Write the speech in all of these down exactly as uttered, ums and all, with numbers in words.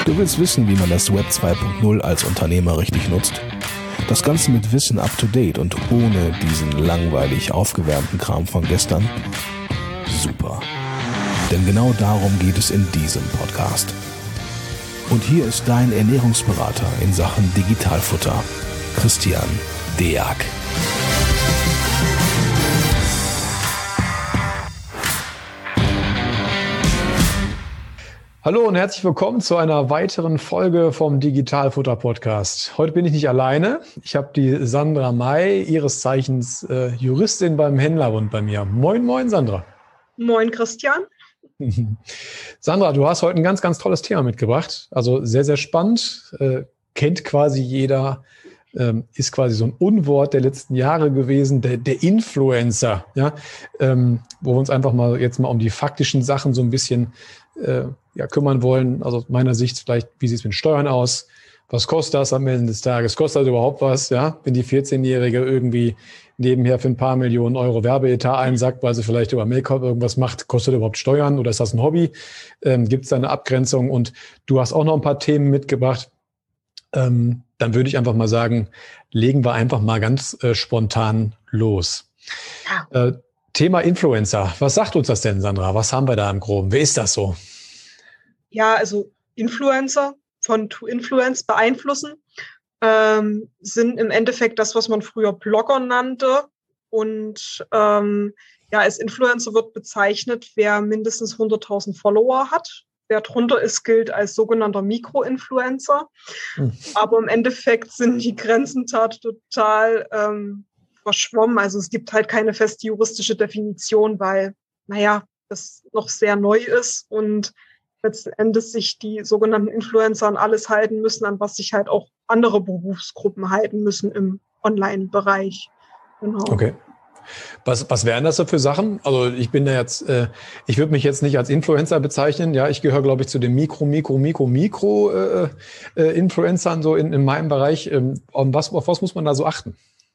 Du willst wissen, wie man das Web zwei Punkt null als Unternehmer richtig nutzt? Das Ganze mit Wissen up to date und ohne diesen langweilig aufgewärmten Kram von gestern? Super. Denn genau darum geht es in diesem Podcast. Und hier ist dein Ernährungsberater in Sachen Digitalfutter, Christian Deak. Hallo und herzlich willkommen zu einer weiteren Folge vom Digitalfutter Podcast. Heute bin ich nicht alleine. Ich habe die Sandra May, ihres Zeichens äh, Juristin beim Händlerbund bei mir. Moin, moin, Sandra. Moin, Christian. Sandra, du hast heute ein ganz, ganz tolles Thema mitgebracht. Also sehr, sehr spannend. Äh, kennt quasi jeder, ähm, ist quasi so ein Unwort der letzten Jahre gewesen, der, der Influencer. Ja? Ähm, wo wir uns einfach mal jetzt mal um die faktischen Sachen so ein bisschen äh, ja, kümmern wollen. Also aus meiner Sicht vielleicht, wie sieht es mit Steuern aus? Was kostet das am Ende des Tages? Kostet das überhaupt was? Ja, wenn die vierzehnjährige irgendwie nebenher für ein paar Millionen Euro Werbeetat einsackt, weil sie vielleicht über Make-up irgendwas macht, kostet überhaupt Steuern oder ist das ein Hobby? Ähm, Gibt es da eine Abgrenzung? Und du hast auch noch ein paar Themen mitgebracht. Ähm, dann würde ich einfach mal sagen, legen wir einfach mal ganz äh, spontan los. Ja. Äh, Thema Influencer. Was sagt uns das denn, Sandra? Was haben wir da im Groben? Wer ist das so? Ja, also Influencer von To Influence beeinflussen ähm, sind im Endeffekt das, was man früher Blogger nannte. Und ähm, ja, als Influencer wird bezeichnet, wer mindestens hunderttausend Follower hat. Wer drunter ist, gilt als sogenannter Mikroinfluencer. Hm. Aber im Endeffekt sind die Grenzen total ähm, verschwommen. Also es gibt halt keine feste juristische Definition, weil, naja, das noch sehr neu ist und letzten Endes sich die sogenannten Influencer an alles halten müssen, an was sich halt auch andere Berufsgruppen halten müssen im Online-Bereich. Genau. Okay. Was, was wären das so für Sachen? Also ich bin da jetzt, äh, ich würde mich jetzt nicht als Influencer bezeichnen. Ja, ich gehöre, glaube ich, zu den Mikro, Mikro, Mikro, Mikro äh, äh, Influencern so in, in meinem Bereich. Ähm, auf was, auf was muss man da so achten?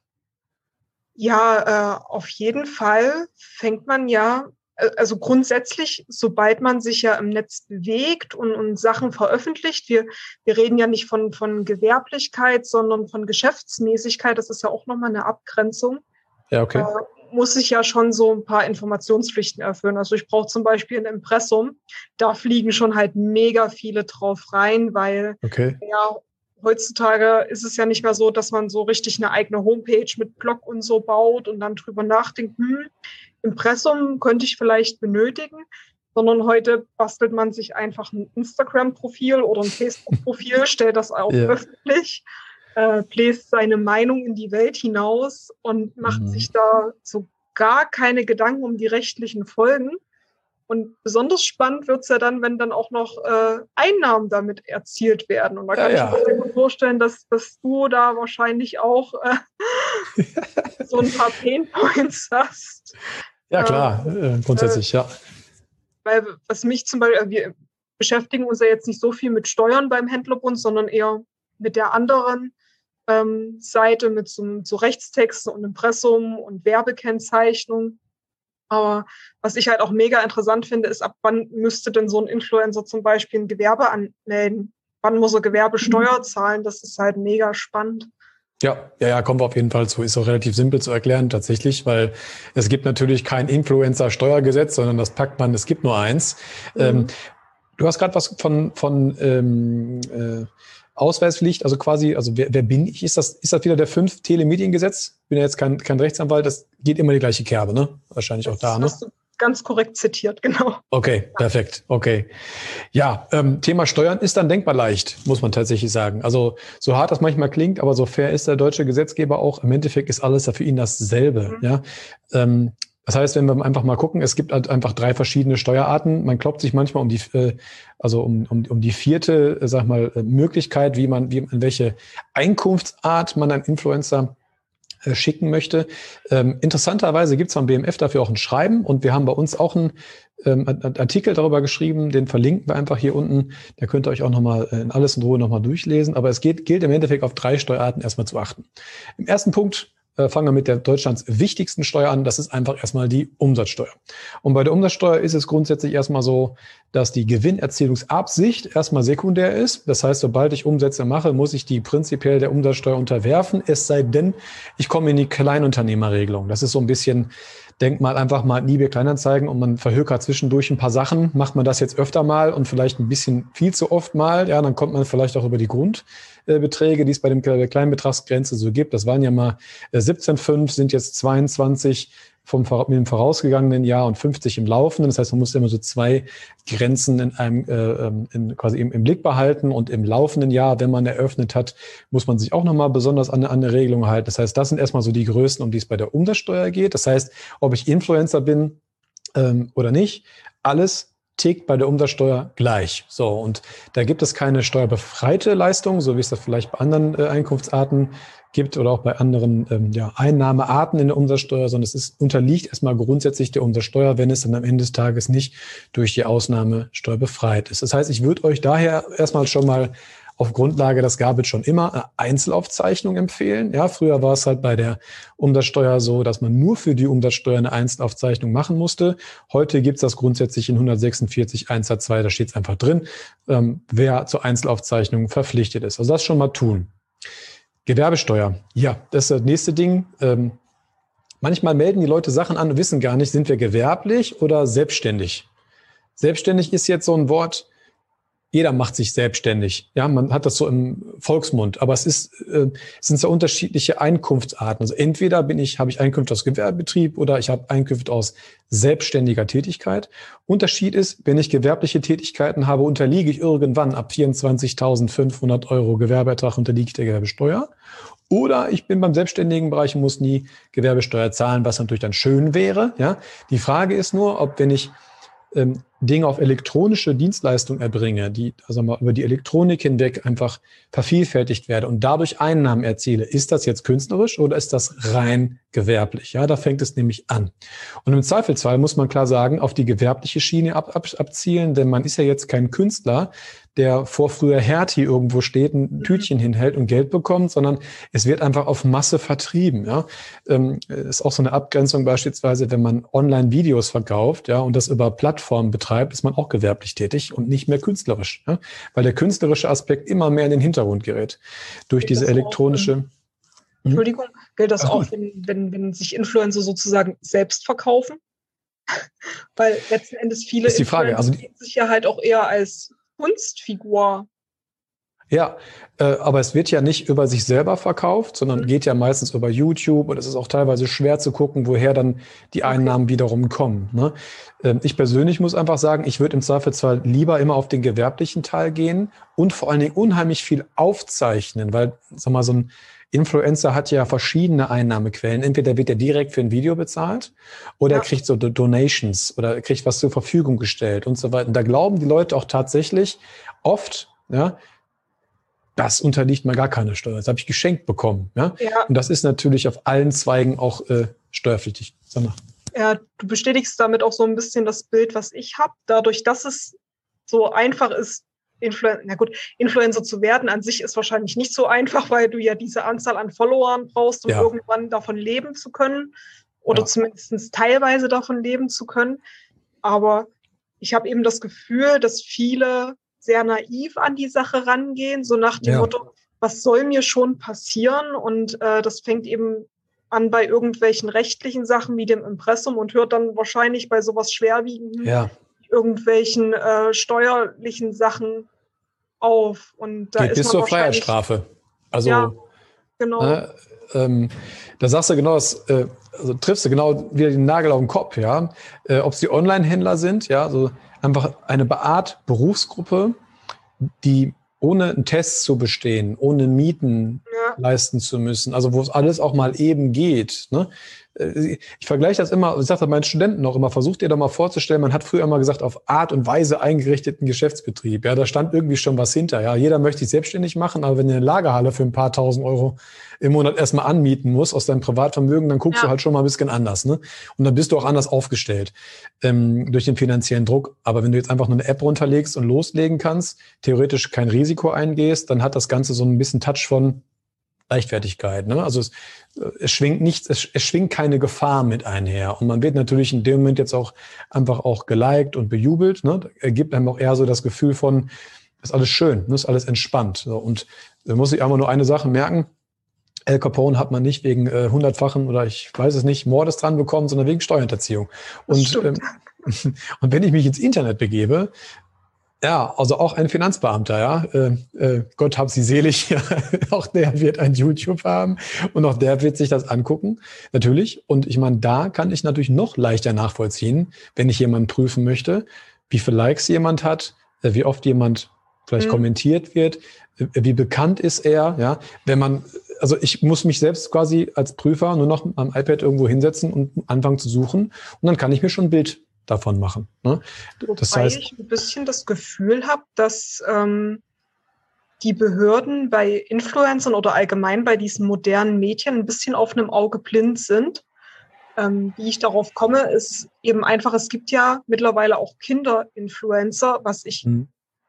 Ja, äh, auf jeden Fall fängt man ja, also grundsätzlich, sobald man sich ja im Netz bewegt und, und Sachen veröffentlicht, wir, wir reden ja nicht von, von Gewerblichkeit, sondern von Geschäftsmäßigkeit, das ist ja auch nochmal eine Abgrenzung. Ja, okay. Äh, muss ich ja schon so ein paar Informationspflichten erfüllen. Also ich brauche zum Beispiel ein Impressum, da fliegen schon halt mega viele drauf rein, weil okay. ja, heutzutage ist es ja nicht mehr so, dass man so richtig eine eigene Homepage mit Blog und so baut und dann drüber nachdenkt, hm, Impressum könnte ich vielleicht benötigen, sondern heute bastelt man sich einfach ein Instagram-Profil oder ein Facebook-Profil, stellt das auch ja. öffentlich, äh, bläst seine Meinung in die Welt hinaus und macht mhm. sich da so gar keine Gedanken um die rechtlichen Folgen. Und besonders spannend wird's ja dann, wenn dann auch noch äh, Einnahmen damit erzielt werden. Und da kann ja, ich mir ja. gut vorstellen, dass, dass du da wahrscheinlich auch äh, so ein paar Painpoints hast. Ja, klar, äh, grundsätzlich, äh, ja. Weil was mich zum Beispiel, wir beschäftigen uns ja jetzt nicht so viel mit Steuern beim Händlerbund, sondern eher mit der anderen ähm, Seite, mit so, so Rechtstexten und Impressum und Werbekennzeichnung. Aber was ich halt auch mega interessant finde, ist, ab wann müsste denn so ein Influencer zum Beispiel ein Gewerbe anmelden? Wann muss er Gewerbesteuer zahlen? Das ist halt mega spannend. Ja, ja, ja, kommen wir auf jeden Fall zu. Ist auch relativ simpel zu erklären tatsächlich, weil es gibt natürlich kein Influencer-Steuergesetz, sondern das packt man, es gibt nur eins. Mhm. Ähm, du hast gerade was von, von ähm, äh, Ausweispflicht, also quasi, also wer, wer bin ich? Ist das, ist das wieder der fünf Telemediengesetz? Bin ja jetzt kein, kein Rechtsanwalt, das geht immer die gleiche Kerbe, ne? Wahrscheinlich das auch da, ne? Hast du ganz korrekt zitiert, genau. Okay, perfekt, okay. Ja, ähm, Thema Steuern ist dann denkbar leicht, muss man tatsächlich sagen. Also so hart das manchmal klingt, aber so fair ist der deutsche Gesetzgeber auch. Im Endeffekt ist alles ja für ihn dasselbe, mhm. ja. Ähm, Das heißt, wenn wir einfach mal gucken, es gibt halt einfach drei verschiedene Steuerarten. Man kloppt sich manchmal um die, also um, um, um die vierte, sag mal, Möglichkeit, wie man, wie, in welche Einkunftsart man einen Influencer schicken möchte. Ähm, interessanterweise gibt es beim B M F dafür auch ein Schreiben und wir haben bei uns auch einen ähm, Artikel darüber geschrieben, den verlinken wir einfach hier unten. Da könnt ihr euch auch nochmal in alles in Ruhe nochmal durchlesen. Aber es geht, gilt im Endeffekt auf drei Steuerarten erstmal zu achten. Im ersten Punkt Äh, fangen wir mit der Deutschlands wichtigsten Steuer an. Das ist einfach erstmal die Umsatzsteuer. Und bei der Umsatzsteuer ist es grundsätzlich erstmal so, dass die Gewinnerzielungsabsicht erstmal sekundär ist. Das heißt, sobald ich Umsätze mache, muss ich die prinzipiell der Umsatzsteuer unterwerfen. Es sei denn, ich komme in die Kleinunternehmerregelung. Das ist so ein bisschen, denk mal einfach mal Nibir Kleinanzeigen und man verhökert zwischendurch ein paar Sachen. Macht man das jetzt öfter mal und vielleicht ein bisschen viel zu oft mal, ja, dann kommt man vielleicht auch über die Grundbeträge, die es bei dem der Kleinbetragsgrenze so gibt. Das waren ja mal siebzehn Komma fünf, sind jetzt zweiundzwanzig vom mit dem vorausgegangenen Jahr und fünfzig im laufenden. Das heißt, man muss immer so zwei Grenzen in einem äh, in, quasi im, im Blick behalten und im laufenden Jahr, wenn man eröffnet hat, muss man sich auch nochmal besonders an, an eine Regelung halten. Das heißt, das sind erstmal so die Größen, um die es bei der Umsatzsteuer geht. Das heißt, ob ich Influencer bin ähm, oder nicht, alles tickt bei der Umsatzsteuer gleich. So, und da gibt es keine steuerbefreite Leistung, so wie es das vielleicht bei anderen äh, Einkunftsarten gibt oder auch bei anderen ähm, ja, Einnahmearten in der Umsatzsteuer, sondern es ist, unterliegt erstmal grundsätzlich der Umsatzsteuer, wenn es dann am Ende des Tages nicht durch die Ausnahme steuerbefreit ist. Das heißt, ich würde euch daher erstmal schon mal auf Grundlage, das gab es schon immer, eine Einzelaufzeichnung empfehlen. Ja, früher war es halt bei der Umsatzsteuer so, dass man nur für die Umsatzsteuer eine Einzelaufzeichnung machen musste. Heute gibt es das grundsätzlich in hundertsechsundvierzig Absatz zwei, da steht es einfach drin, ähm, wer zur Einzelaufzeichnung verpflichtet ist. Also das schon mal tun. Gewerbesteuer, ja, das ist das nächste Ding. Ähm, manchmal melden die Leute Sachen an und wissen gar nicht, sind wir gewerblich oder selbstständig? Selbstständig ist jetzt so ein Wort, jeder macht sich selbstständig. Ja, man hat das so im Volksmund, aber es ist, äh, es sind so unterschiedliche Einkunftsarten. Also entweder bin ich, habe ich Einkünfte aus Gewerbebetrieb oder ich habe Einkünfte aus selbstständiger Tätigkeit. Unterschied ist, wenn ich gewerbliche Tätigkeiten habe, unterliege ich irgendwann ab vierundzwanzigtausendfünfhundert Euro Gewerbeertrag unterliege ich der Gewerbesteuer. Oder ich bin beim selbstständigen Bereich und muss nie Gewerbesteuer zahlen, was natürlich dann schön wäre. Ja, die Frage ist nur, ob wenn ich ähm, Dinge auf elektronische Dienstleistungen erbringe, die also mal über die Elektronik hinweg einfach vervielfältigt werde und dadurch Einnahmen erziele, ist das jetzt künstlerisch oder ist das rein gewerblich? Ja, da fängt es nämlich an. Und im Zweifelsfall muss man klar sagen, auf die gewerbliche Schiene ab, ab, abzielen, denn man ist ja jetzt kein Künstler, der vor früher Hertie irgendwo steht, ein Tütchen hinhält und Geld bekommt, sondern es wird einfach auf Masse vertrieben. Ja, ähm, ist auch so eine Abgrenzung beispielsweise, wenn man Online-Videos verkauft, ja, und das über Plattformen betreibt, ist man auch gewerblich tätig und nicht mehr künstlerisch, ja, weil der künstlerische Aspekt immer mehr in den Hintergrund gerät durch gilt diese elektronische. Auch, Entschuldigung, gilt das Ach, auch, wenn, wenn, wenn sich Influencer sozusagen selbst verkaufen? Weil letzten Endes viele ist die Frage, also die, sehen sich ja halt auch eher als Kunstfigur. Ja, äh, aber es wird ja nicht über sich selber verkauft, sondern mhm. geht ja meistens über YouTube und es ist auch teilweise schwer zu gucken, woher dann die okay. Einnahmen wiederum kommen. Ne? Ähm, ich persönlich muss einfach sagen, ich würde im Zweifelsfall lieber immer auf den gewerblichen Teil gehen und vor allen Dingen unheimlich viel aufzeichnen, weil, sag mal, so ein Influencer hat ja verschiedene Einnahmequellen. Entweder wird er direkt für ein Video bezahlt oder ja. er kriegt so Donations oder er kriegt was zur Verfügung gestellt und so weiter. Und da glauben die Leute auch tatsächlich oft, ja, das unterliegt mir gar keine Steuer. Das habe ich geschenkt bekommen. Ja? Ja. Und das ist natürlich auf allen Zweigen auch äh, steuerpflichtig. Sag mal. Ja, du bestätigst damit auch so ein bisschen das Bild, was ich habe. Dadurch, dass es so einfach ist, Influen- na gut, Influencer zu werden, an sich ist wahrscheinlich nicht so einfach, weil du ja diese Anzahl an Followern brauchst, um ja. irgendwann davon leben zu können oder ja. zumindest teilweise davon leben zu können. Aber ich habe eben das Gefühl, dass viele sehr naiv an die Sache rangehen, so nach dem ja. Motto, was soll mir schon passieren? Und äh, das fängt eben an bei irgendwelchen rechtlichen Sachen wie dem Impressum und hört dann wahrscheinlich bei sowas schwerwiegenden, ja. irgendwelchen äh, steuerlichen Sachen auf. Und da geht ist bis man zur Freiheitsstrafe. Also ja, genau. Äh, ähm, da sagst du genau, das, äh, also triffst du genau wieder den Nagel auf den Kopf, ja. Äh, ob es die Online-Händler sind, ja, so einfach eine Art Berufsgruppe, die ohne einen Test zu bestehen, ohne Mieten ja. leisten zu müssen, also wo es alles auch mal eben geht. Ne? Ich vergleiche das immer, ich sage das meinen Studenten auch immer, versucht ihr doch mal vorzustellen, man hat früher immer gesagt, auf Art und Weise eingerichteten Geschäftsbetrieb. Ja, da stand irgendwie schon was hinter. Ja, jeder möchte sich selbstständig machen, aber wenn du eine Lagerhalle für ein paar tausend Euro im Monat erstmal anmieten musst aus deinem Privatvermögen, dann guckst ja. du halt schon mal ein bisschen anders. Ne? Und dann bist du auch anders aufgestellt ähm, durch den finanziellen Druck. Aber wenn du jetzt einfach nur eine App runterlegst und loslegen kannst, theoretisch kein Risiko eingehst, dann hat das Ganze so ein bisschen Touch von Leichtfertigkeit. Ne? Also es, es schwingt nichts, es, es schwingt keine Gefahr mit einher. Und man wird natürlich in dem Moment jetzt auch einfach auch geliked und bejubelt. Ne? Er gibt einem auch eher so das Gefühl von, ist alles schön, ne? Ist alles entspannt. So. Und da muss ich einfach nur eine Sache merken. Al Capone hat man nicht wegen äh, hundertfachen oder ich weiß es nicht, Mordes dran bekommen, sondern wegen Steuerhinterziehung. Und, ähm, und wenn ich mich ins Internet begebe, ja, also auch ein Finanzbeamter, ja, äh, äh, Gott hab sie selig, ja, auch der wird ein YouTube haben und auch der wird sich das angucken, natürlich. Und ich meine, da kann ich natürlich noch leichter nachvollziehen, wenn ich jemanden prüfen möchte, wie viele Likes jemand hat, äh, wie oft jemand vielleicht mhm. kommentiert wird, äh, wie bekannt ist er, ja, wenn man, also ich muss mich selbst quasi als Prüfer nur noch am iPad irgendwo hinsetzen und anfangen zu suchen und dann kann ich mir schon ein Bild davon machen. Ne? Das Wobei heißt, ich ein bisschen das Gefühl habe, dass ähm, die Behörden bei Influencern oder allgemein bei diesen modernen Medien ein bisschen auf einem Auge blind sind. Ähm, wie ich darauf komme, ist eben einfach, es gibt ja mittlerweile auch Kinder-Influencer, was ich hm.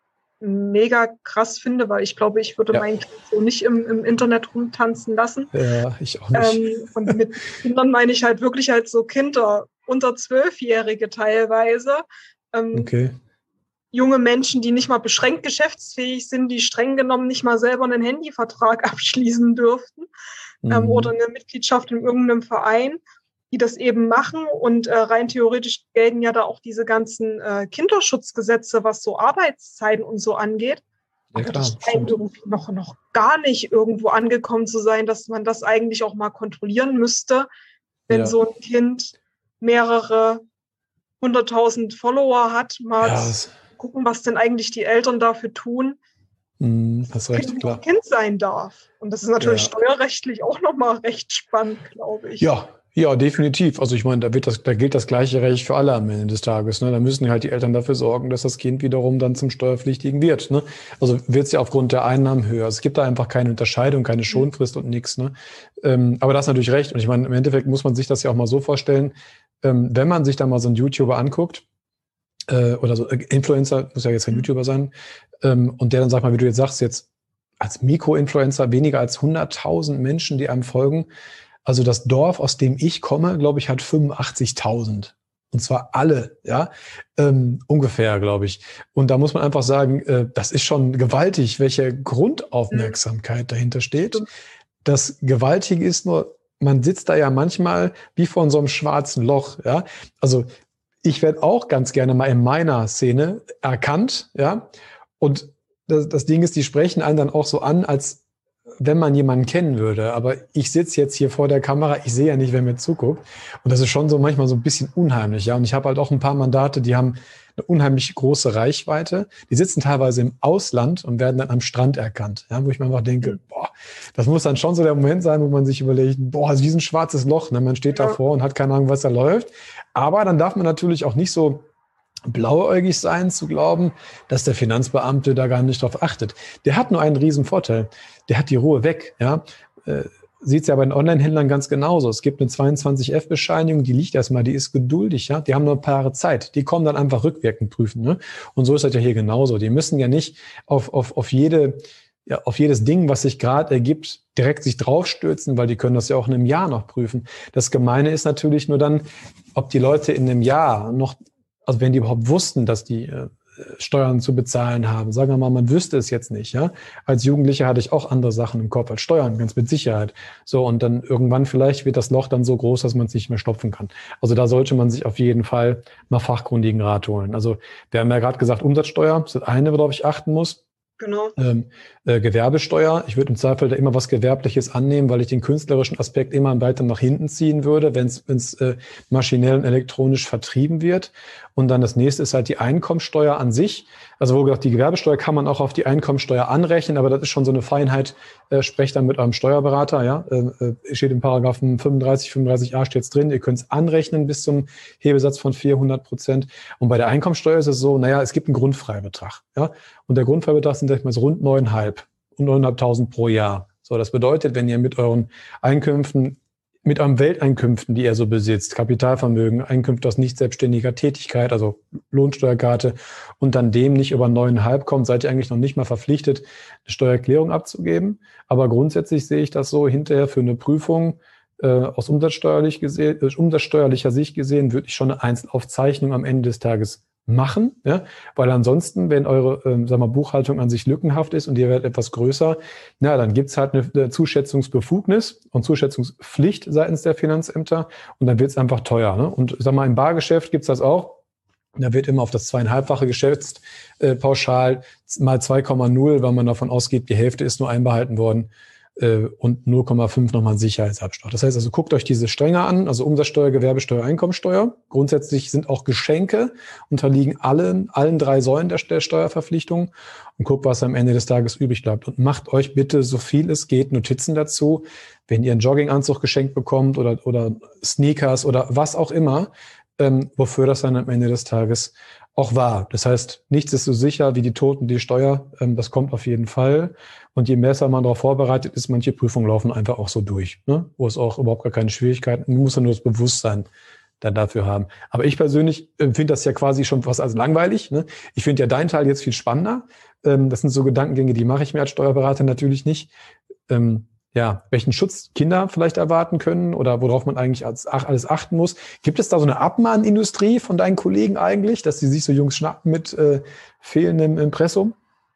mega krass finde, weil ich glaube, ich würde ja. mein Kind so nicht im, im Internet rumtanzen lassen. Ja, ich auch nicht. Ähm, und mit Kindern meine ich halt wirklich halt so Kinder, unter Zwölfjährige teilweise. Ähm, okay. Junge Menschen, die nicht mal beschränkt geschäftsfähig sind, die streng genommen nicht mal selber einen Handyvertrag abschließen dürften mhm. ähm, oder eine Mitgliedschaft in irgendeinem Verein, die das eben machen. Und äh, rein theoretisch gelten ja da auch diese ganzen äh, Kinderschutzgesetze, was so Arbeitszeiten und so angeht. Ja, aber klar, das scheint irgendwie noch, noch gar nicht irgendwo angekommen zu sein, dass man das eigentlich auch mal kontrollieren müsste, wenn ja. so ein Kind mehrere hunderttausend Follower hat, mal ja, zu gucken, was denn eigentlich die Eltern dafür tun, mm, hast recht, kind, klar. Kind sein darf. Und das ist natürlich ja. steuerrechtlich auch nochmal recht spannend, glaube ich. Ja, ja, definitiv. Also ich meine, da wird das, da gilt das gleiche Recht für alle am Ende des Tages. Ne? Da müssen halt die Eltern dafür sorgen, dass das Kind wiederum dann zum Steuerpflichtigen wird. Ne? Also wird es ja aufgrund der Einnahmen höher. Es gibt da einfach keine Unterscheidung, keine Schonfrist und nichts. Ne? Ähm, aber da hast natürlich recht. Und ich meine, im Endeffekt muss man sich das ja auch mal so vorstellen, ähm, wenn man sich da mal so einen YouTuber anguckt, äh, oder so, äh, Influencer, muss ja jetzt kein YouTuber sein, ähm, und der dann sagt mal, wie du jetzt sagst, jetzt als Mikroinfluencer weniger als hunderttausend Menschen, die einem folgen. Also das Dorf, aus dem ich komme, glaube ich, hat fünfundachtzigtausend. Und zwar alle, ja, ähm, ungefähr, glaube ich. Und da muss man einfach sagen, äh, das ist schon gewaltig, welche Grundaufmerksamkeit dahinter steht. Das Gewaltige ist nur, man sitzt da ja manchmal wie vor so einem schwarzen Loch, ja. Also ich werde auch ganz gerne mal in meiner Szene erkannt, ja. Und das, das Ding ist, die sprechen einen dann auch so an, als wenn man jemanden kennen würde. Aber ich sitze jetzt hier vor der Kamera, ich sehe ja nicht, wer mir zuguckt. Und das ist schon so manchmal so ein bisschen unheimlich. Ja, und ich habe halt auch ein paar Mandate, die haben eine unheimlich große Reichweite. Die sitzen teilweise im Ausland und werden dann am Strand erkannt. Ja, wo ich mir einfach denke, boah, das muss dann schon so der Moment sein, wo man sich überlegt, boah, das ist wie so ein schwarzes Loch. Ne? Man steht ja. davor und hat keine Ahnung, was da läuft. Aber dann darf man natürlich auch nicht so blauäugig sein, zu glauben, dass der Finanzbeamte da gar nicht drauf achtet. Der hat nur einen riesen Vorteil. Der hat die Ruhe weg. Ja, äh, sieht es ja bei den Online-Händlern ganz genauso. Es gibt eine zweiundzwanzig F Bescheinigung, die liegt erstmal, die ist geduldig. Ja, die haben nur ein paar Jahre Zeit. Die kommen dann einfach rückwirkend prüfen. Ne? Und so ist das ja hier genauso. Die müssen ja nicht auf auf auf jede ja, auf jedes Ding, was sich gerade ergibt, direkt sich draufstürzen, weil die können das ja auch in einem Jahr noch prüfen. Das Gemeine ist natürlich nur dann, ob die Leute in einem Jahr noch, also wenn die überhaupt wussten, dass die äh, Steuern zu bezahlen haben. Sagen wir mal, man wüsste es jetzt nicht. Ja, als Jugendlicher hatte ich auch andere Sachen im Kopf als Steuern, ganz mit Sicherheit. So, und dann irgendwann vielleicht wird das Loch dann so groß, dass man es nicht mehr stopfen kann. Also da sollte man sich auf jeden Fall mal fachkundigen Rat holen. Also wir haben ja gerade gesagt, Umsatzsteuer, das ist das eine, worauf ich achten muss. Genau. Ähm, äh, Gewerbesteuer. Ich würde im Zweifel da immer was Gewerbliches annehmen, weil ich den künstlerischen Aspekt immer weiter nach hinten ziehen würde, wenn es äh, maschinell und elektronisch vertrieben wird. Und dann das nächste ist halt die Einkommensteuer an sich. Also wo gesagt, die Gewerbesteuer kann man auch auf die Einkommensteuer anrechnen, aber das ist schon so eine Feinheit. Äh, sprecht dann mit eurem Steuerberater. Ja, äh, steht im Paragraphen fünfunddreißig, fünfunddreißig a steht's drin. Ihr könnt es anrechnen bis zum Hebesatz von vierhundert Prozent. Und bei der Einkommensteuer ist es so, naja, es gibt einen Grundfreibetrag. Ja, und der Grundfreibetrag sind so rund neuneinhalb und neuneinhalbtausend pro Jahr. So, das bedeutet, wenn ihr mit euren Einkünften mit eurem Welteinkünften, die ihr so besitzt, Kapitalvermögen, Einkünfte aus nicht selbstständiger Tätigkeit, also Lohnsteuerkarte, und dann dem nicht über neun Komma fünf kommt, seid ihr eigentlich noch nicht mal verpflichtet, eine Steuererklärung abzugeben. Aber grundsätzlich sehe ich das so, hinterher für eine Prüfung äh, aus umsatzsteuerlich gesehen, äh, umsatzsteuerlicher Sicht gesehen, würde ich schon eine Einzelaufzeichnung am Ende des Tages machen, ja, weil ansonsten, wenn eure ähm, sag mal, Buchhaltung an sich lückenhaft ist und ihr werdet etwas größer, na, dann gibt's halt eine, eine Zuschätzungsbefugnis und Zuschätzungspflicht seitens der Finanzämter und dann wird's einfach teuer. Ne? Und sag mal, im Bargeschäft gibt's das auch. Da wird immer auf das zweieinhalbfache geschätzt, äh, pauschal mal zwei Komma null, weil man davon ausgeht, die Hälfte ist nur einbehalten worden. Und null Komma fünf nochmal ein Sicherheitsabschlag. Das heißt also, guckt euch diese Stränge an, also Umsatzsteuer, Gewerbesteuer, Einkommensteuer. Grundsätzlich sind auch Geschenke, unterliegen allen, allen drei Säulen der, der Steuerverpflichtung und guckt, was am Ende des Tages übrig bleibt. Und macht euch bitte, so viel es geht, Notizen dazu, wenn ihr einen Jogginganzug geschenkt bekommt oder, oder Sneakers oder was auch immer, ähm, wofür das dann am Ende des Tages auch war. Das heißt, nichts ist so sicher wie die Toten, die Steuer. Ähm, das kommt auf jeden Fall. Und je besser man darauf vorbereitet ist, manche Prüfungen laufen einfach auch so durch, ne? Wo es auch überhaupt gar keine Schwierigkeiten, man muss ja nur das Bewusstsein dann dafür haben. Aber ich persönlich finde das ja quasi schon fast als langweilig. Ne? Ich finde ja deinen Teil jetzt viel spannender. Ähm, das sind so Gedankengänge, die mache ich mir als Steuerberater natürlich nicht. Ähm, ja, welchen Schutz Kinder vielleicht erwarten können oder worauf man eigentlich als alles achten muss. Gibt es da so eine Abmahnindustrie von deinen Kollegen eigentlich, dass sie sich so Jungs schnappen mit äh, fehlendem Impressum?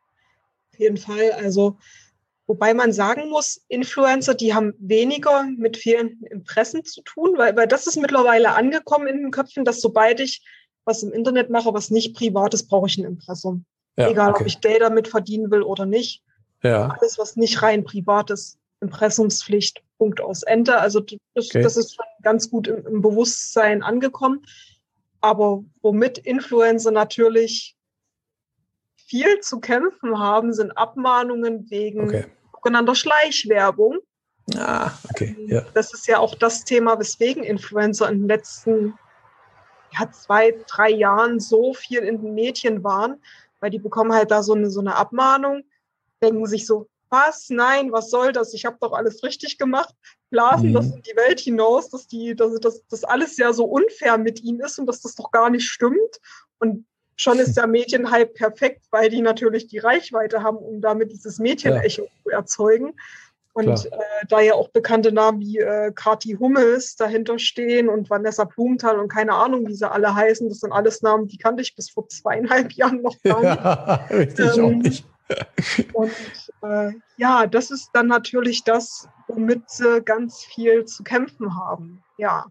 Auf jeden Fall. Also, wobei man sagen muss, Influencer, die haben weniger mit fehlenden Impressen zu tun, weil, weil das ist mittlerweile angekommen in den Köpfen, dass sobald ich was im Internet mache, was nicht privat ist, brauche ich ein Impressum. Ja, egal, okay. Ob ich Geld damit verdienen will oder nicht. Ja. Alles, was nicht rein privat ist, Impressumspflicht, Punkt aus Ende. Also das, okay. das ist schon ganz gut im, im Bewusstsein angekommen. Aber womit Influencer natürlich viel zu kämpfen haben, sind Abmahnungen wegen okay. sogenannter Schleichwerbung. Ah, okay. Ja. Das ist ja auch das Thema, weswegen Influencer in den letzten ja, zwei, drei Jahren so viel in den Medien waren, weil die bekommen halt da so eine, so eine Abmahnung, denken sich so, was? Nein, was soll das? Ich habe doch alles richtig gemacht. Blasen mhm. das in die Welt hinaus, dass die, dass, dass das alles ja so unfair mit ihnen ist und dass das doch gar nicht stimmt. Und schon ist der Medienhype perfekt, weil die natürlich die Reichweite haben, um damit dieses Medienecho ja. zu erzeugen. Und äh, da ja auch bekannte Namen wie äh, Kathi Hummels dahinter stehen und Vanessa Blumenthal und keine Ahnung, wie sie alle heißen, das sind alles Namen, die kannte ich bis vor zweieinhalb Jahren noch gar nicht. Ja, richtig ähm, auch nicht. Und äh, ja, das ist dann natürlich das, womit sie ganz viel zu kämpfen haben. Ja.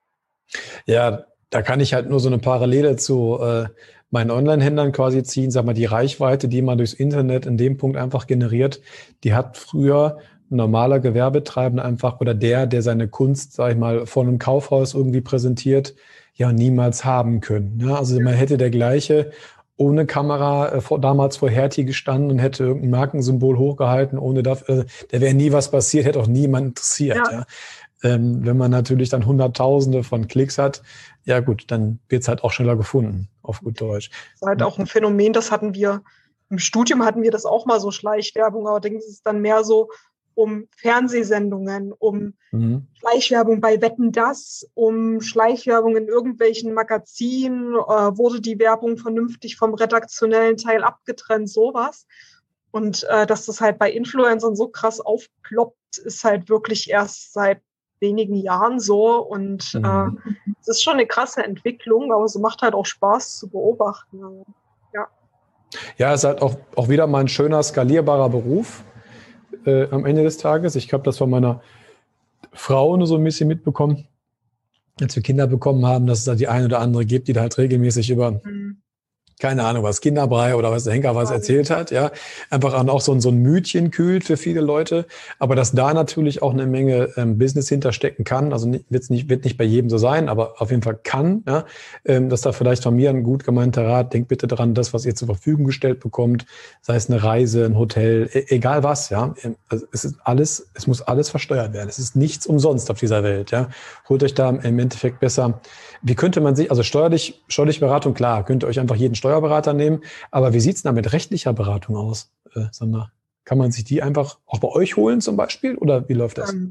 Ja, da kann ich halt nur so eine Parallele zu äh, meinen Online-Händlern quasi ziehen. Sag mal, die Reichweite, die man durchs Internet in dem Punkt einfach generiert, die hat früher ein normaler Gewerbetreibender einfach oder der, der seine Kunst, sag ich mal, vor einem Kaufhaus irgendwie präsentiert, ja niemals haben können. Ja, also man hätte der gleiche ohne Kamera äh, vor, damals vor Hertie gestanden und hätte irgendein Markensymbol hochgehalten, ohne dafür, äh, da wäre nie was passiert, hätte auch niemand interessiert. Ja. Ja. Ähm, wenn man natürlich dann Hunderttausende von Klicks hat, ja gut, dann wird's halt auch schneller gefunden, auf gut Deutsch. Das ist halt auch ein Phänomen, das hatten wir, im Studium hatten wir das auch mal so Schleichwerbung, aber denke, es ist dann mehr so um Fernsehsendungen, um mhm. Schleichwerbung bei Wetten, dass, um Schleichwerbung in irgendwelchen Magazinen, äh, wurde die Werbung vernünftig vom redaktionellen Teil abgetrennt, sowas. Und äh, dass das halt bei Influencern so krass aufploppt, ist halt wirklich erst seit wenigen Jahren so. Und mhm. äh, es ist schon eine krasse Entwicklung, aber es macht halt auch Spaß zu beobachten. Ja, ja, es ist halt auch, auch wieder mal ein schöner, skalierbarer Beruf. Äh, am Ende des Tages. Ich habe das von meiner Frau nur so ein bisschen mitbekommen, als wir Kinder bekommen haben, dass es da die eine oder andere gibt, die da halt regelmäßig über, mhm. keine Ahnung, was Kinderbrei oder was der Henker was erzählt hat, ja, einfach auch so ein, so ein Mütchen kühlt für viele Leute, aber dass da natürlich auch eine Menge ähm, Business hinterstecken kann, also nicht, wird's nicht, wird nicht bei jedem so sein, aber auf jeden Fall kann, ja, ähm, dass da vielleicht von mir ein gut gemeinter Rat, denkt bitte dran, das, was ihr zur Verfügung gestellt bekommt, sei es eine Reise, ein Hotel, e- egal was, ja, also es ist alles, es muss alles versteuert werden, es ist nichts umsonst auf dieser Welt, ja, holt euch da im Endeffekt besser, wie könnte man sich, also steuerlich, steuerliche Beratung, klar, könnt ihr euch einfach jeden Steuerberater nehmen, aber wie sieht's denn da mit rechtlicher Beratung aus, äh, Sandra? Kann man sich die einfach auch bei euch holen zum Beispiel oder wie läuft das? Ähm,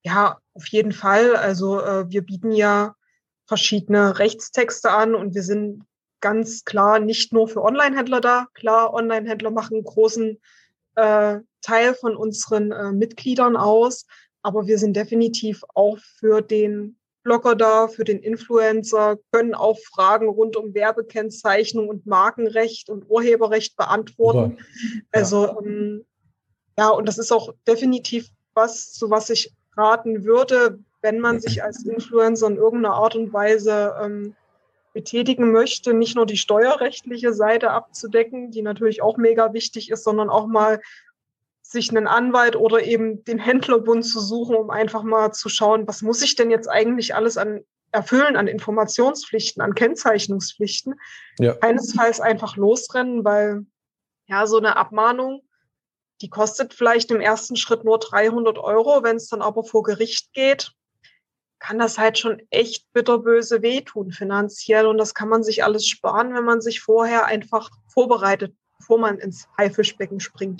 Ja, auf jeden Fall. Also äh, wir bieten ja verschiedene Rechtstexte an und wir sind ganz klar nicht nur für Online-Händler da. Klar, Online-Händler machen einen großen äh, Teil von unseren äh, Mitgliedern aus, aber wir sind definitiv auch für den Blogger da, für den Influencer, können auch Fragen rund um Werbekennzeichnung und Markenrecht und Urheberrecht beantworten. Ja. Also ähm, ja, und das ist auch definitiv was, zu was ich raten würde, wenn man sich als Influencer in irgendeiner Art und Weise ähm, betätigen möchte, nicht nur die steuerrechtliche Seite abzudecken, die natürlich auch mega wichtig ist, sondern auch mal sich einen Anwalt oder eben den Händlerbund zu suchen, um einfach mal zu schauen, was muss ich denn jetzt eigentlich alles an erfüllen, an Informationspflichten, an Kennzeichnungspflichten. Ja. Keinesfalls einfach losrennen, weil ja so eine Abmahnung, die kostet vielleicht im ersten Schritt nur dreihundert Euro. Wenn es dann aber vor Gericht geht, kann das halt schon echt bitterböse wehtun finanziell. Und das kann man sich alles sparen, wenn man sich vorher einfach vorbereitet, bevor man ins Haifischbecken springt.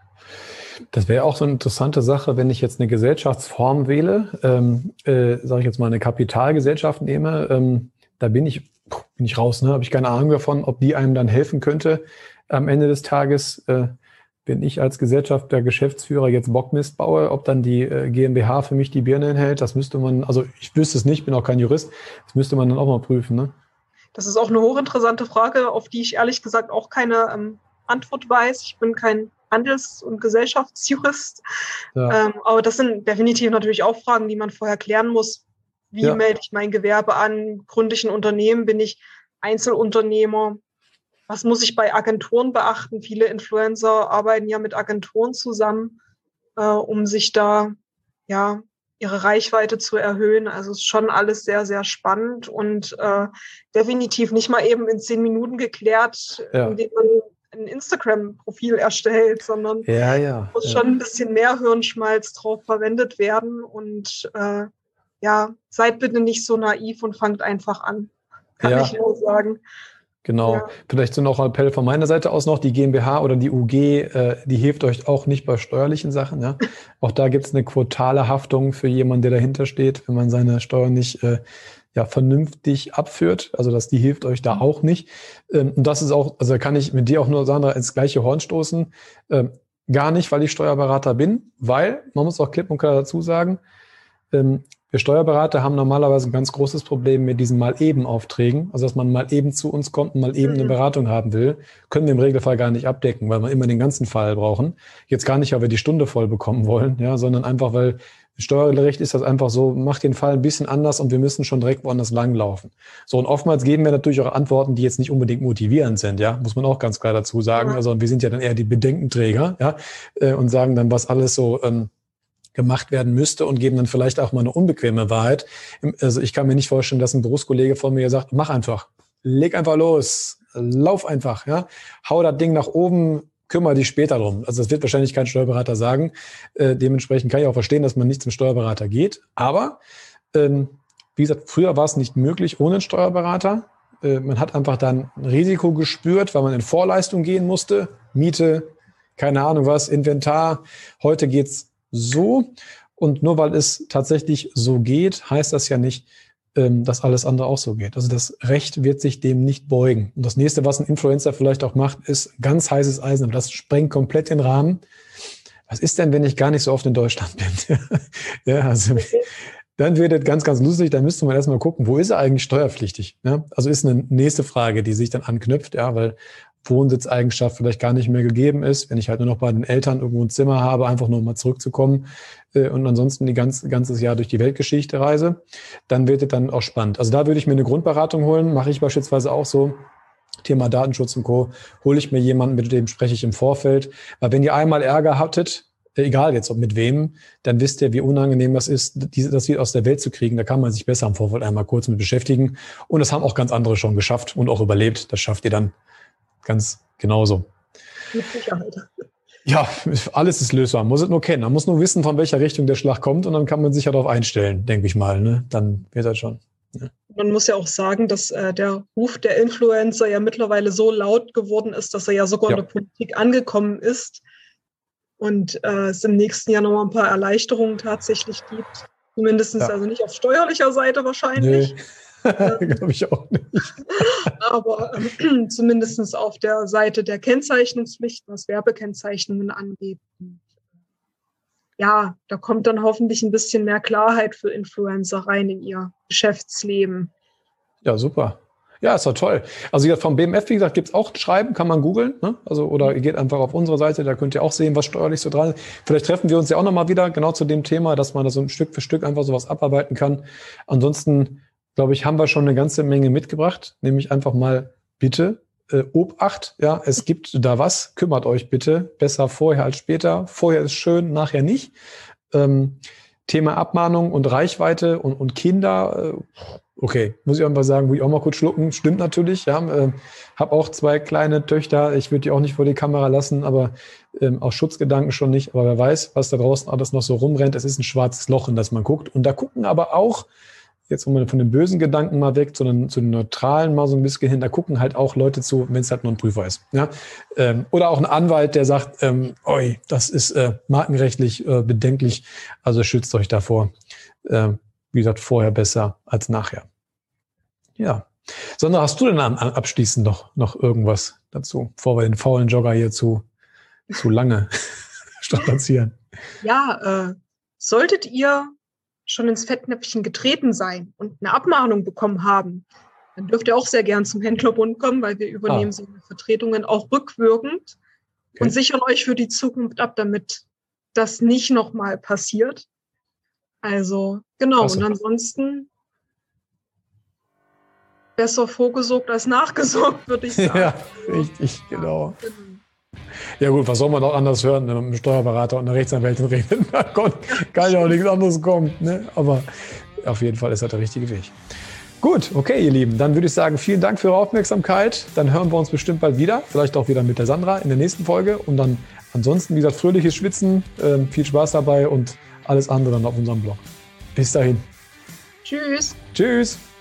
Das wäre auch so eine interessante Sache, wenn ich jetzt eine Gesellschaftsform wähle, ähm, äh, sage ich jetzt mal eine Kapitalgesellschaft nehme, ähm, da bin ich, bin ich raus, ne? Habe ich keine Ahnung davon, ob die einem dann helfen könnte. Am Ende des Tages, äh, wenn ich als Gesellschaft der Geschäftsführer jetzt Bockmist baue, ob dann die äh, GmbH für mich die Birne enthält, das müsste man, also ich wüsste es nicht, bin auch kein Jurist, das müsste man dann auch mal prüfen, ne? Das ist auch eine hochinteressante Frage, auf die ich ehrlich gesagt auch keine ähm, Antwort weiß. Ich bin kein Handels- und Gesellschaftsjurist. Ja. Ähm, aber das sind definitiv natürlich auch Fragen, die man vorher klären muss. Wie ja. melde ich mein Gewerbe an? Gründe ich ein Unternehmen? Bin ich Einzelunternehmer? Was muss ich bei Agenturen beachten? Viele Influencer arbeiten ja mit Agenturen zusammen, äh, um sich da ja ihre Reichweite zu erhöhen. Also es ist schon alles sehr, sehr spannend und äh, definitiv nicht mal eben in zehn Minuten geklärt, ja. indem man ein Instagram-Profil erstellt, sondern ja, ja, muss ja. schon ein bisschen mehr Hirnschmalz drauf verwendet werden. Und äh, ja, seid bitte nicht so naiv und fangt einfach an. Kann ja. ich nur sagen. Genau. Ja. Vielleicht so noch ein Appell von meiner Seite aus noch, die GmbH oder die U G, äh, die hilft euch auch nicht bei steuerlichen Sachen. Ja? Auch da gibt es eine quotale Haftung für jemanden, der dahinter steht, wenn man seine Steuern nicht äh, ja, vernünftig abführt. Also dass die hilft euch da auch nicht. Ähm, und das ist auch, also da kann ich mit dir auch nur, Sandra, ins gleiche Horn stoßen. Ähm, gar nicht, weil ich Steuerberater bin, weil, man muss auch klipp und klar dazu sagen, ähm, wir Steuerberater haben normalerweise ein ganz großes Problem mit diesen Mal-Eben-Aufträgen. Also, dass man mal eben zu uns kommt und mal eben eine Beratung haben will, können wir im Regelfall gar nicht abdecken, weil wir immer den ganzen Fall brauchen. Jetzt gar nicht, weil wir die Stunde voll bekommen wollen, ja, sondern einfach, weil Steuerrecht ist das einfach so, macht den Fall ein bisschen anders und wir müssen schon direkt woanders langlaufen. So, und oftmals geben wir natürlich auch Antworten, die jetzt nicht unbedingt motivierend sind, ja, muss man auch ganz klar dazu sagen. Also, wir sind ja dann eher die Bedenkenträger, ja, und sagen dann, was alles so, ähm, gemacht werden müsste und geben dann vielleicht auch mal eine unbequeme Wahrheit. Also ich kann mir nicht vorstellen, dass ein Berufskollege von mir sagt, mach einfach, leg einfach los, lauf einfach, ja, hau das Ding nach oben, kümmere dich später drum. Also das wird wahrscheinlich kein Steuerberater sagen. Äh, dementsprechend kann ich auch verstehen, dass man nicht zum Steuerberater geht. Aber ähm, wie gesagt, früher war es nicht möglich ohne einen Steuerberater. Äh, man hat einfach dann ein Risiko gespürt, weil man in Vorleistung gehen musste. Miete, keine Ahnung was, Inventar. Heute geht's so, und nur weil es tatsächlich so geht, heißt das ja nicht, dass alles andere auch so geht. Also das Recht wird sich dem nicht beugen. Und das nächste, was ein Influencer vielleicht auch macht, ist ganz heißes Eisen, aber das sprengt komplett den Rahmen. Was ist denn, wenn ich gar nicht so oft in Deutschland bin? Ja, also dann wird es ganz, ganz lustig, dann müsste man erstmal gucken, wo ist er eigentlich steuerpflichtig? Ja, also ist eine nächste Frage, die sich dann anknüpft, ja, weil Wohnsitzeigenschaft vielleicht gar nicht mehr gegeben ist, wenn ich halt nur noch bei den Eltern irgendwo ein Zimmer habe, einfach nur mal zurückzukommen äh, und ansonsten die ganze ganzes Jahr durch die Weltgeschichte reise, dann wird es dann auch spannend. Also da würde ich mir eine Grundberatung holen, mache ich beispielsweise auch so, Thema Datenschutz und Co., hole ich mir jemanden, mit dem spreche ich im Vorfeld, weil wenn ihr einmal Ärger hattet, egal jetzt ob mit wem, dann wisst ihr, wie unangenehm das ist, diese, das wieder aus der Welt zu kriegen. Da kann man sich besser im Vorfeld einmal kurz mit beschäftigen und das haben auch ganz andere schon geschafft und auch überlebt. Das schafft ihr dann ganz genauso. Mit Sicherheit. Ja, alles ist lösbar. Man muss es nur kennen. Man muss nur wissen, von welcher Richtung der Schlag kommt und dann kann man sich ja darauf einstellen, denke ich mal. Ne? Dann wird das schon. Ja. Man muss ja auch sagen, dass äh, der Ruf der Influencer ja mittlerweile so laut geworden ist, dass er ja sogar ja. in der Politik angekommen ist und äh, es im nächsten Jahr noch mal ein paar Erleichterungen tatsächlich gibt. Zumindest Ja. also nicht auf steuerlicher Seite wahrscheinlich. Nee. Glaube ich auch nicht. Aber ähm, zumindest auf der Seite der Kennzeichnungspflichten, was Werbekennzeichnungen angeht. Und, ja, da kommt dann hoffentlich ein bisschen mehr Klarheit für Influencer rein in ihr Geschäftsleben. Ja, super. Ja, ist doch toll. Also ja, vom B M F, wie gesagt, gibt es auch Schreiben, kann man googeln. Ne? Also, oder ihr geht einfach auf unsere Seite, da könnt ihr auch sehen, was steuerlich so dran ist. Vielleicht treffen wir uns ja auch nochmal wieder genau zu dem Thema, dass man da so ein Stück für Stück einfach sowas abarbeiten kann. Ansonsten, glaube ich, haben wir schon eine ganze Menge mitgebracht. Nämlich einfach mal bitte äh, Obacht. Ja, es gibt da was. Kümmert euch bitte. Besser vorher als später. Vorher ist schön, nachher nicht. Ähm, Thema Abmahnung und Reichweite und, und Kinder. Äh, Okay, muss ich auch mal sagen, muss ich auch mal kurz schlucken. Stimmt natürlich, ja. Äh, habe auch zwei kleine Töchter. Ich würde die auch nicht vor die Kamera lassen, aber ähm, aus Schutzgedanken schon nicht. Aber wer weiß, was da draußen alles noch so rumrennt. Es ist ein schwarzes Loch, in das man guckt. Und da gucken aber auch, jetzt um von den bösen Gedanken mal weg, sondern zu den neutralen mal so ein bisschen hin, da gucken halt auch Leute zu, wenn es halt nur ein Prüfer ist. Ja? Ähm, oder auch ein Anwalt, der sagt, ähm, oi, das ist äh, markenrechtlich äh, bedenklich, also schützt euch davor. Ähm, Wie gesagt, vorher besser als nachher. Ja. Sondern hast du denn abschließend noch, noch irgendwas dazu, bevor wir den faulen Jogger hier zu, zu lange strapazieren? Ja, äh, solltet ihr schon ins Fettnäpfchen getreten sein und eine Abmahnung bekommen haben, dann dürft ihr auch sehr gern zum Händlerbund kommen, weil wir übernehmen Ah. so Vertretungen auch rückwirkend Okay. und sichern euch für die Zukunft ab, damit das nicht nochmal passiert. Also, genau. Klasse. Und ansonsten besser vorgesorgt als nachgesorgt, würde ich sagen. Ja, richtig, genau. Genau. Ja gut, was soll man auch anders hören, wenn man mit einem Steuerberater und einer Rechtsanwältin redet? Da kommt, kann ja auch nichts anderes kommen. Ne? Aber auf jeden Fall ist das der richtige Weg. Gut, okay, ihr Lieben. Dann würde ich sagen, vielen Dank für eure Aufmerksamkeit. Dann hören wir uns bestimmt bald wieder. Vielleicht auch wieder mit der Sandra in der nächsten Folge. Und dann ansonsten, wie gesagt, fröhliches Schwitzen. Ähm, viel Spaß dabei und alles andere dann auf unserem Blog. Bis dahin. Tschüss. Tschüss.